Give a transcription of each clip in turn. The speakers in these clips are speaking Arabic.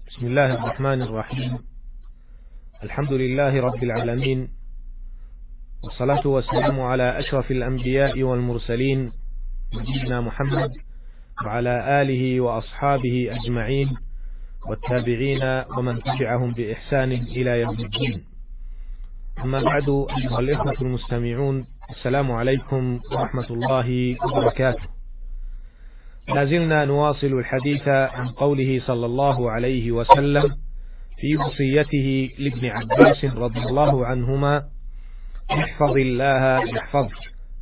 بسم الله الرحمن الرحيم. الحمد لله رب العالمين، والصلاة والسلام على أشرف الأنبياء والمرسلين نبينا محمد وعلى آله وأصحابه أجمعين والتابعين ومن تبعهم بإحسان إلى يوم الدين. أما بعد، أيها الإخوة المستمعون، السلام عليكم ورحمة الله وبركاته. لازلنا نواصل الحديث عن قوله صلى الله عليه وسلم في وصيته لابن عباس رضي الله عنهما: احفظ الله يحفظك.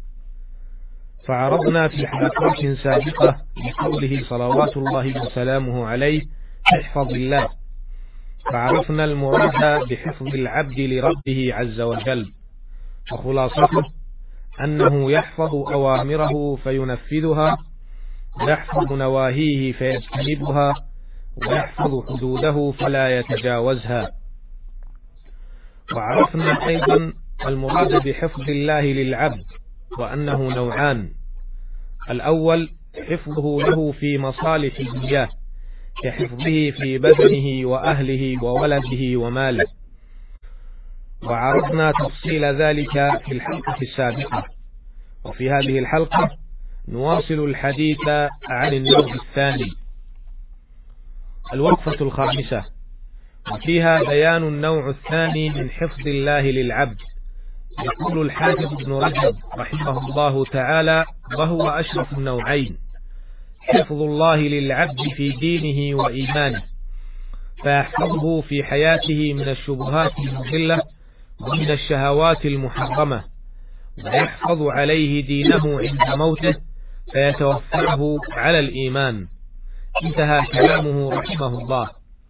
فعرضنا في حلقات سابقة لقوله صلوات الله وسلامه عليه: احفظ الله، فعرفنا المراد بحفظ العبد لربه عز وجل، وخلاصته أنه يحفظ أوامره فينفذها، ويحفظ نواهيه فيجتنبها، ويحفظ حدوده فلا يتجاوزها. وعرفنا أيضا المراد بحفظ الله للعبد، وأنه نوعان: الأول حفظه له في مصالح دنياه كحفظه في بدنه وأهله وولده وماله، وعرضنا تفصيل ذلك في الحلقة السابقة. وفي هذه الحلقة نواصل الحديث عن النوع الثاني، الوقفة الخامسة، وفيها بيان النوع الثاني من حفظ الله للعبد. يقول الحافظ ابن رجب رحمه الله تعالى: وهو أشرف النوعين، حفظ الله للعبد في دينه وإيمانه، فيحفظه في حياته من الشبهات المضلة ومن الشهوات المحرمة، ويحفظ عليه دينه عند موته فيتوفاه على الإيمان. انتهى كلامه رحمه الله.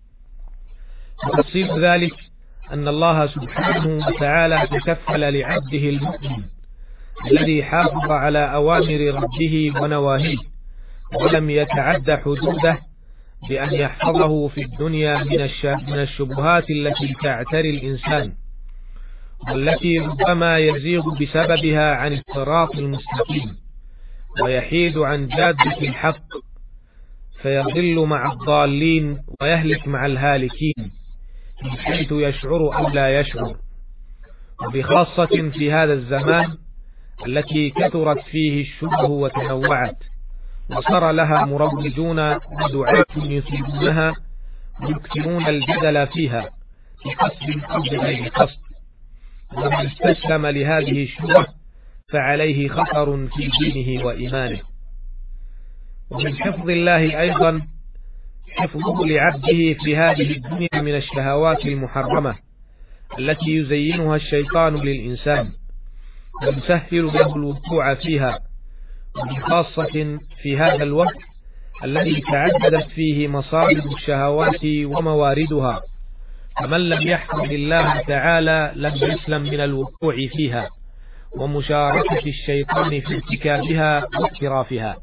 وتفصيل ذلك أن الله سبحانه وتعالى تكفل لعبده المؤمن الذي حافظ على أوامر ربه ونواهيه ولم يتعد حدوده بأن يحفظه في الدنيا من الشبهات التي تعتري الإنسان، والتي ربما يزيغ بسببها عن الصراط المستقيم ويحيد عن جادة الحق، فيضل مع الضالين ويهلك مع الهالكين من حيث يشعر أو لا يشعر. وبخاصة في هذا الزمان التي كثرت فيه الشبه وتنوعت، وصار لها مروجون ودعاة يثيرونها ويكثرون الجدل فيها بقصد أو بغير قصد. ومن استسلم لهذه الشبه فعليه خطر في دينه وإيمانه. ومن حفظ الله أيضا حفظه لعبده في هذه الدنيا من الشهوات المحرمة التي يزينها الشيطان للإنسان ويسهل له الوقوع فيها، وبخاصة في هذا الوقت الذي تعددت فيه مصادر الشهوات ومواردها، فمن لم يحفظ الله تعالى لم يسلم من الوقوع فيها ومشاركة الشيطان في ارتكابها واقترافها.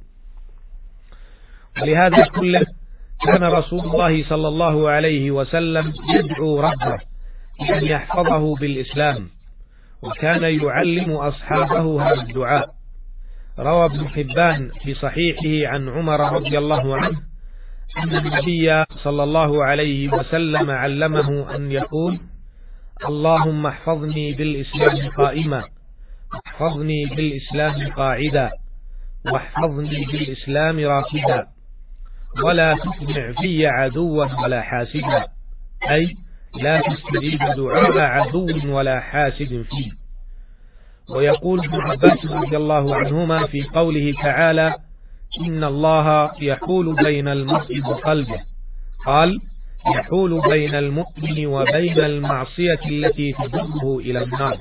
ولهذا كله كان رسول الله صلى الله عليه وسلم يدعو ربه أن يحفظه بالإسلام، وكان يعلم أصحابه هذا الدعاء. روى ابن حبان في صحيحه عن عمر رضي الله عنه أن النبي صلى الله عليه وسلم علمه أن يقول: اللهم احفظني بالإسلام قائما، واحفظني بالإسلام قاعدا، واحفظني بالإسلام راكدا، ولا تطمع في عدوا ولا حاسدا، أي لا تستجيب دعاء عدو ولا حاسد فيه. ويقول ابن عباس رضي الله عنهما في قوله تعالى: إن الله يحول بين المرء وقلبه، قال: يحول بين المؤمن وبين المعصية التي تجره إلى النار.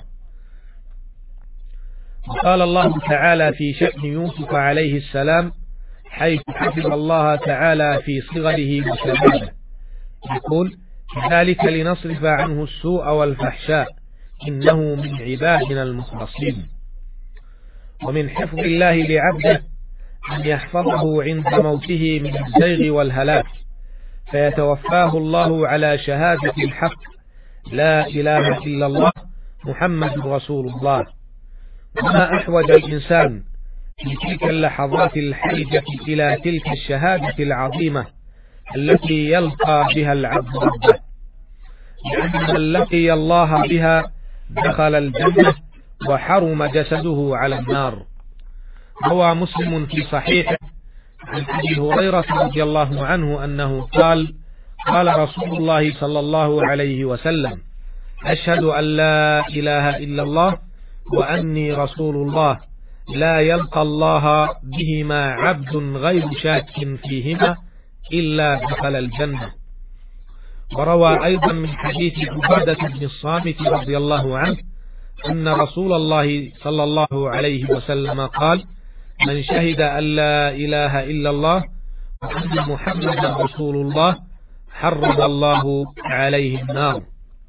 وقال الله تعالى في شأن يوسف عليه السلام حيث حفظ الله تعالى في صغره وشبابه، يقول: كذلك لنصرف عنه السوء والفحشاء إنه من عبادنا المخلصين. ومن حفظ الله لعبده أن يحفظه عند موته من الزيغ والهلاك، فيتوفاه الله على شهادة الحق: لا إله إلا الله محمد رسول الله. وما أحوج الإنسان في تلك اللحظات الحرجة إلى تلك الشهادة العظيمة التي يلقى بها العبد ربه، لأن من لقي الله بها دخل الجنة وحرم جسده على النار. روى مسلم في صحيحه عن أبي هريرة رضي الله عنه أنه قال: قال رسول الله صلى الله عليه وسلم: أشهد أن لا إله إلا الله وأني رسول الله، لا يلقى الله بهما عبد غير شاك فيهما إلا دخل الجنة. وروى أيضا من حديث عبادة بن الصامت رضي الله عنه أن رسول الله صلى الله عليه وسلم قال: من شهد أن لا إله إلا الله وأن محمدا رسول الله حرم الله عليه النار.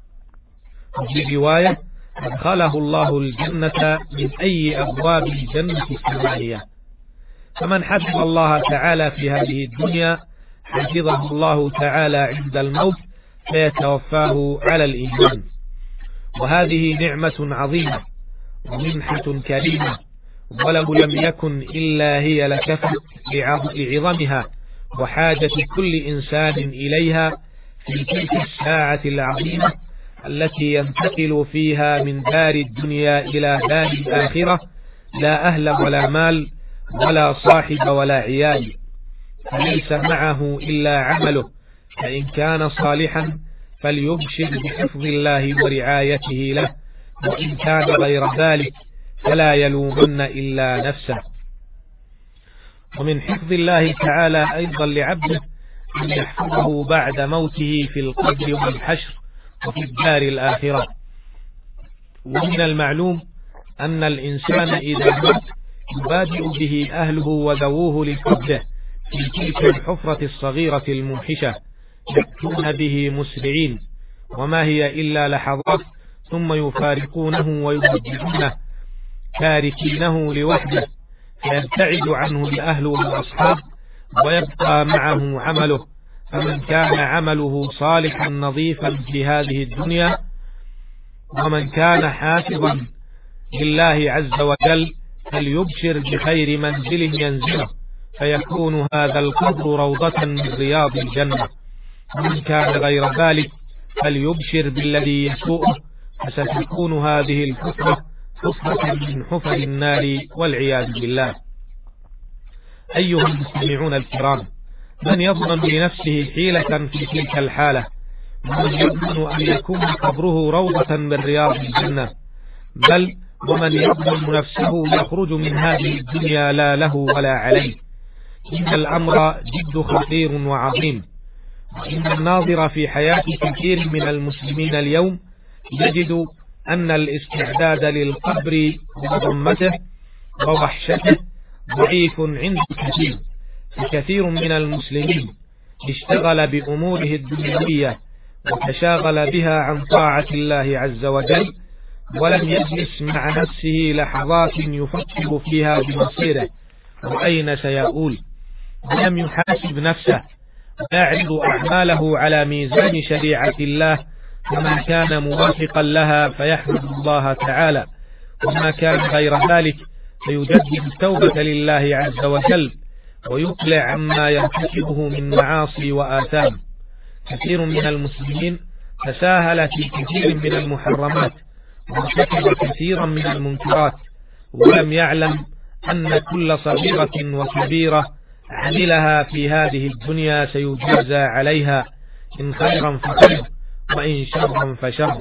وفي رواية: أدخله الله الجنة من أي أبواب الجنة الثمانية. فمن حفظ الله تعالى في هذه الدنيا حفظه الله تعالى عند الموت فيتوفاه على الإيمان، وهذه نعمة عظيمة ومنحة كريمة، ولو لم يكن إلا هي لكفت لعظمها وحاجة كل إنسان إليها في تلك الساعة العظيمة التي ينتقل فيها من دار الدنيا إلى دار الآخرة، لا أهل ولا مال ولا صاحب ولا عيال، فليس معه إلا عمله، فإن كان صالحا فليبشر بحفظ الله ورعايته له، وإن كان غير ذلك فلا يلومن إلا نفسه. ومن حفظ الله تعالى أيضا لعبده أن يحفظه بعد موته في القبر والحشر وفي الدار الآخرة. ومن المعلوم أن الإنسان إذا مات يبادئ به أهله وذووه لقبره في تلك الحفرة الصغيرة الموحشة، يأتون به مسرعين، وما هي إلا لحظات ثم يفارقونه ويودعونه تاركينه لوحده، فيبتعد عنه الأهل والأصحاب ويبقى معه عمله. فمن كان عمله صالحا نظيفا في هذه الدنيا ومن كان حافظا لله عز وجل فليبشر بخير منزل ينزله، فيكون هذا القبر روضة من رياض الجنة. ومن كان غير ذلك فليبشر بالذي يسوءه، فستكون هذه الحفرة حفرة من حفر النار والعياذ بالله. أيها المستمعون الكرام، من يضمن لنفسه حيلة في تلك الحالة؟ ومن يضمن أن يكون قبره روضة من رياض الجنة؟ بل ومن يضمن نفسه يخرج من هذه الدنيا لا له ولا عليه؟ إن الأمر جد خطير وعظيم. وإن الناظر في حياة كثير من المسلمين اليوم يجد أن الاستعداد للقبر وضمته ووحشته ضعيف عند كثير، فكثير من المسلمين اشتغل بأموره الدنيوية وتشاغل بها عن طاعة الله عز وجل، ولم يجلس مع نفسه لحظات يفكر فيها بمصيره وأين سيؤول، ولم يحاسب نفسه ويعرض أعماله على ميزان شريعة الله، وما كان موافقا لها فيحمد الله تعالى، وما كان غير ذلك فيجدد التوبة لله عز وجل ويقلع عما يرتكبه من معاصي وآثام. كثير من المسلمين تساهل في كثير من المحرمات وارتكب كثيرا من المنكرات، ولم يعلم أن كل صغيرة وكبيرة عملها في هذه الدنيا سيجازى عليها، إن خيرا فخير وإن شرا فشر.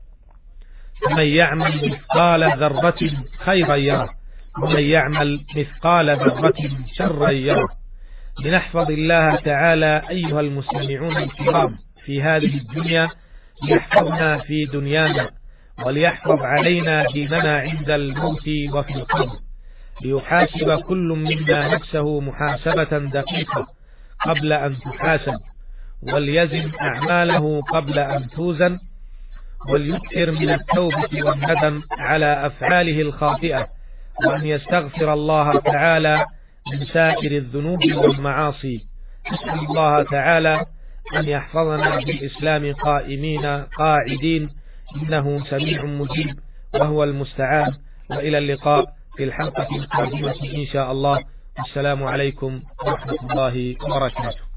فمن يعمل مثقال ذرة خيرا يره، ومن يعمل مثقال ذرة شرا يره. لنحفظ الله تعالى أيها المستمعون الكرام في هذه الدنيا، ليحفظنا في دنيانا وليحفظ علينا ديننا عند الموت وفي القبر، ليحاسب كل منا نفسه محاسبة دقيقة قبل أن تحاسب، وليزن أعماله قبل أن توزن، وليكثر من التوبة والندم على أفعاله الخاطئة، وأن يستغفر الله تعالى من سائر الذنوب والمعاصي. نسأل الله تعالى أن يحفظنا بالإسلام قائمين قاعدين، إنه سميع مجيب وهو المستعان. وإلى اللقاء في الحلقة القادمة إن شاء الله. السلام عليكم ورحمة الله وبركاته.